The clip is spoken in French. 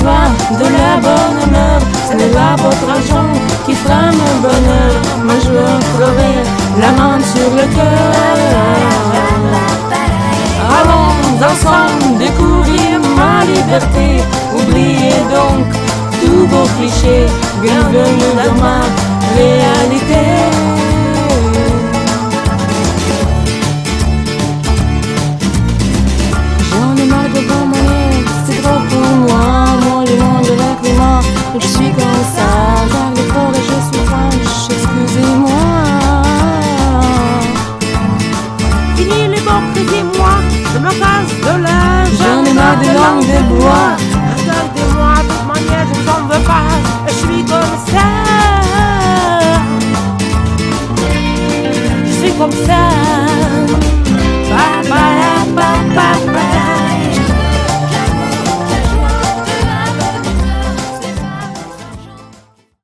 pas de la bonne humeur, ce n'est pas votre argent qui fera mon bonheur. Moi je veux crever la main sur le cœur. Allons ensemble découvrir ma liberté. Oubliez donc tous vos clichés, bienvenue dans ma réalité. J'en ai marre de mon monnaie, c'est trop pour moi. Moi le monde avec les mains, je suis comme ça. J'arrive l'effort et je suis franche, excusez-moi. Fini l'hypocrisie, moi, je me casse de l'âge. J'en ai marre des langues de bois. Regardez-moi, de toute manière, je n'en veux pas. Je suis comme ça. Je suis comme ça. Ba, ba, ba, ba, ba.